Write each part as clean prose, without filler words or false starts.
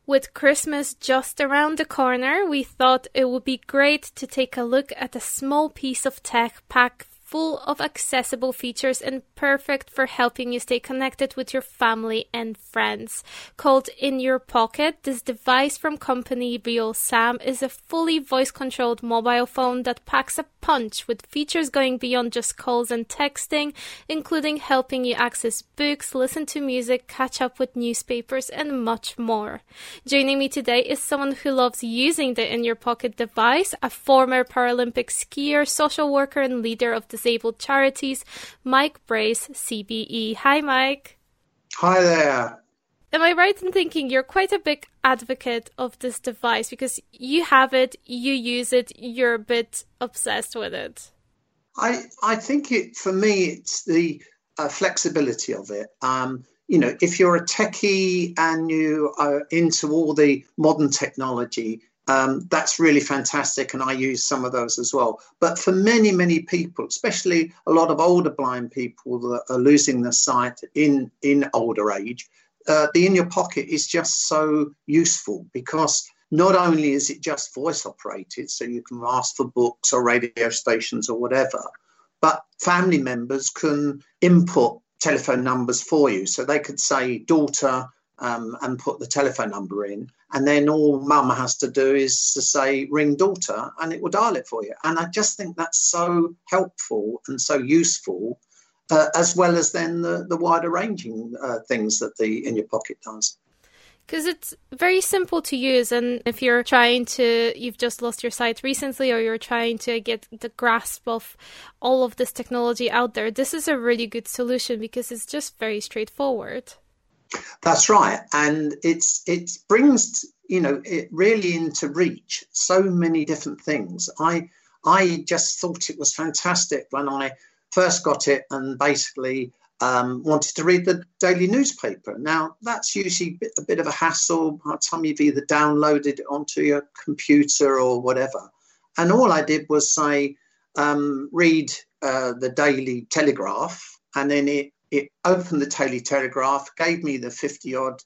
With Christmas just around the corner, we thought it would be great to take a look at a small piece of tech packed full of accessible features and perfect for helping you stay connected with your family and friends. Called In Your Pocket, this device from company RealSam is a fully voice-controlled mobile phone that packs a punch with features going beyond just calls and texting, including helping you access books, listen to music, catch up with newspapers, and much more. Joining me today is someone who loves using the In Your Pocket device, a former Paralympic skier, social worker, and leader of disabled charities, Mike Brace, CBE. Hi, Mike. Hi there. Am I right in thinking you're quite a big advocate of this device because you have it, you use it, you're a bit obsessed with it? I think for me, it's the flexibility of it. If you're a techie and you are into all the modern technology, that's really fantastic, and I use some of those as well. But for many, many people, especially a lot of older blind people that are losing their sight in older age, the In Your Pocket is just so useful because not only is it just voice operated, so you can ask for books or radio stations or whatever, but family members can input telephone numbers for you. So they could say daughter and put the telephone number in, and then all mum has to do is to say ring daughter and it will dial it for you. And I just think that's so helpful and so useful. As well as then the wider ranging things that the In Your Pocket does. Because it's very simple to use, and if you've just lost your sight recently, or you're trying to get the grasp of all of this technology out there, this is a really good solution because it's just very straightforward. That's right. And it brings, it really into reach so many different things. I just thought it was fantastic when I first got it and basically wanted to read the daily newspaper. Now, that's usually a bit of a hassle by the time you've either downloaded it onto your computer or whatever. And all I did was say, read the Daily Telegraph, and then it opened the Daily Telegraph, gave me the 50-odd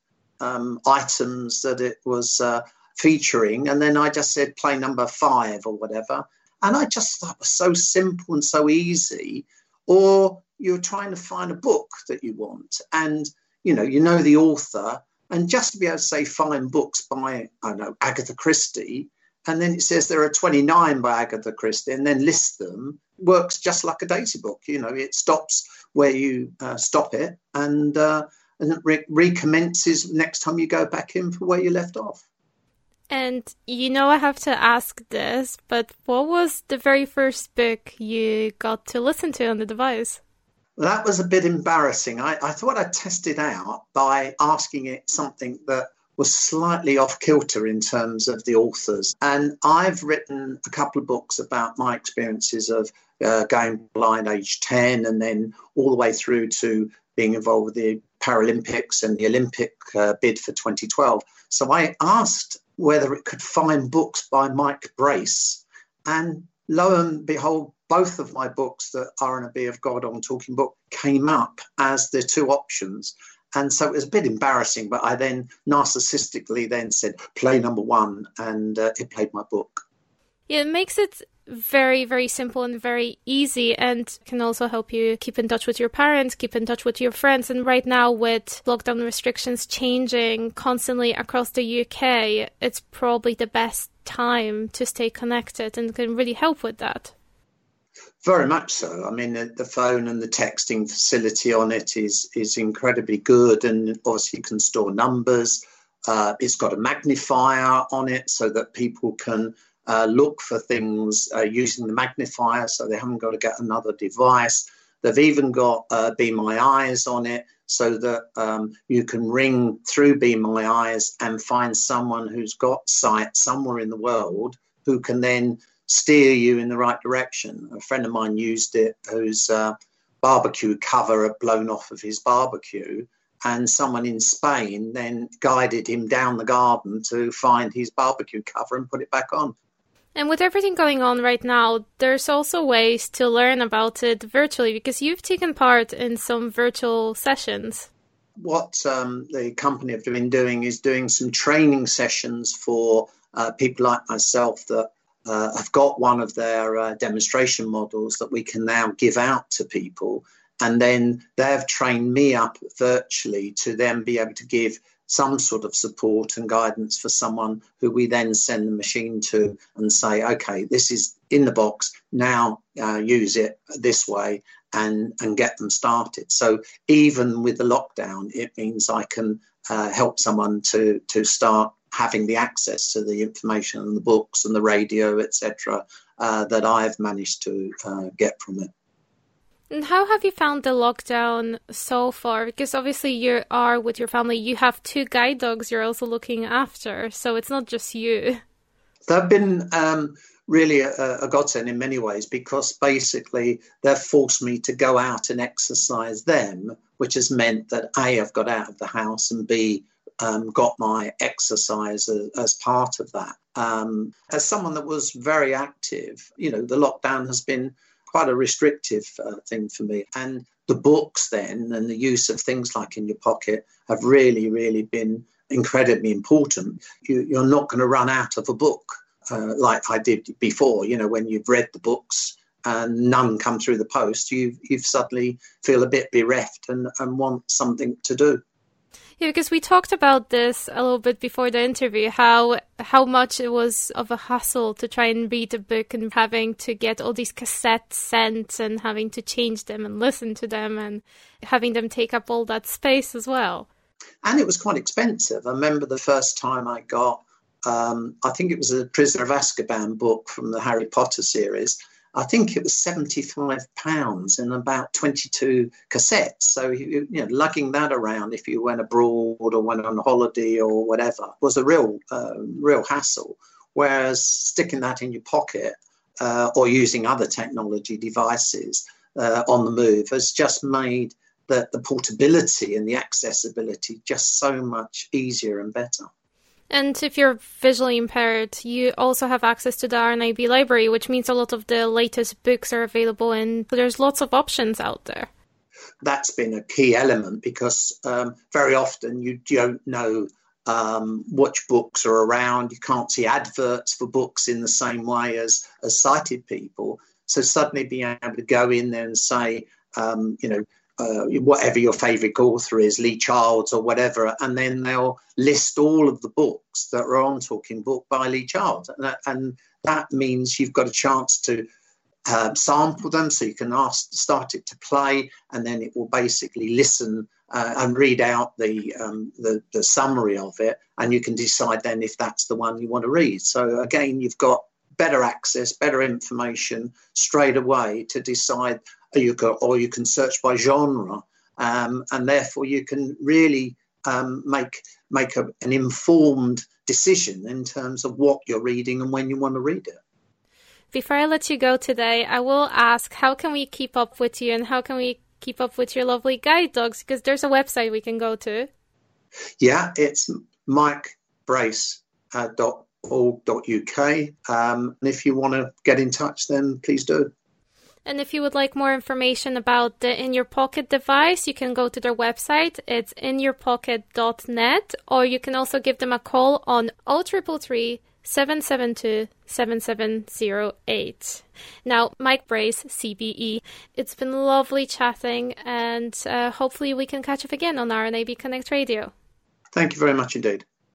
items that it was featuring, and then I just said play number 5 or whatever. And I just thought it was so simple and so easy. Or you're trying to find a book that you want and, you know the author, and just to be able to say find books by, Agatha Christie, and then it says there are 29 by Agatha Christie and then list them, works just like a data book. It stops where you stop it and it recommences next time you go back in for where you left off. And I have to ask this, but what was the very first book you got to listen to on the device? That was a bit embarrassing. I thought I'd test it out by asking it something that was slightly off kilter in terms of the authors. And I've written a couple of books about my experiences of going blind age 10 and then all the way through to being involved with the Paralympics and the Olympic bid for 2012. So I asked whether it could find books by Mike Brace. And lo and behold, both of my books, the R&B of God on Talking Book, came up as the two options. And so it was a bit embarrassing, but I then narcissistically then said, play number 1, and it played my book. Yeah, it makes it very, very simple and very easy, and can also help you keep in touch with your parents, keep in touch with your friends. And right now, with lockdown restrictions changing constantly across the UK, it's probably the best time to stay connected and can really help with that. Very much so. I mean, the phone and the texting facility on it is incredibly good, and obviously you can store numbers. It's got a magnifier on it so that people can look for things using the magnifier, so they haven't got to get another device. They've even got Be My Eyes on it, so that you can ring through Be My Eyes and find someone who's got sight somewhere in the world who can then steer you in the right direction. A friend of mine used it whose barbecue cover had blown off of his barbecue, and someone in Spain then guided him down the garden to find his barbecue cover and put it back on. And with everything going on right now, there's also ways to learn about it virtually, because you've taken part in some virtual sessions. what the company have been doing is doing some training sessions for people like myself that have got one of their demonstration models that we can now give out to people. And then they've trained me up virtually to then be able to give some sort of support and guidance for someone who we then send the machine to and say, OK, this is in the box, now use it this way and get them started. So even with the lockdown, it means I can help someone to start having the access to the information and the books and the radio, etc., that I've managed to get from it. And how have you found the lockdown so far? Because obviously you are with your family. You have 2 guide dogs you're also looking after. So it's not just you. They've been really a godsend in many ways, because basically they've forced me to go out and exercise them, which has meant that A, I've got out of the house, and B, got my exercise as part of that. As someone that was very active, the lockdown has been quite a restrictive thing for me. And the books then and the use of things like in your pocket have really, really been incredibly important. You're not going to run out of a book like I did before. When you've read the books and none come through the post, you suddenly feel a bit bereft and want something to do. Yeah, because we talked about this a little bit before the interview, how much it was of a hassle to try and read a book and having to get all these cassettes sent and having to change them and listen to them and having them take up all that space as well. And it was quite expensive. I remember the first time I got, I think it was a Prisoner of Azkaban book from the Harry Potter series. I think it was £75 and about 22 cassettes. So, lugging that around if you went abroad or went on holiday or whatever was a real hassle. Whereas sticking that in your pocket or using other technology devices on the move has just made the portability and the accessibility just so much easier and better. And if you're visually impaired, you also have access to the RNIB library, which means a lot of the latest books are available and there's lots of options out there. That's been a key element because very often you don't know which books are around. You can't see adverts for books in the same way as sighted people. So suddenly being able to go in there and say, whatever your favourite author is, Lee Childs or whatever, and then they'll list all of the books that are on Talking Book by Lee Childs. And that means you've got a chance to sample them, so you can start it to play, and then it will basically listen and read out the summary of it, and you can decide then if that's the one you want to read. So again, you've got better access, better information straight away to decide. Or you can search by genre, and therefore you can really make an informed decision in terms of what you're reading and when you want to read it. Before I let you go today, I will ask, how can we keep up with you and how can we keep up with your lovely guide dogs? Because there's a website we can go to. Yeah, it's mikebrace.org.uk. And if you want to get in touch, then please do. And if you would like more information about the In Your Pocket device, you can go to their website. It's inyourpocket.net, or you can also give them a call on 0333 772 7708. Now, Mike Brace, CBE. It's been lovely chatting, and hopefully we can catch up again on RNAB Connect Radio. Thank you very much indeed.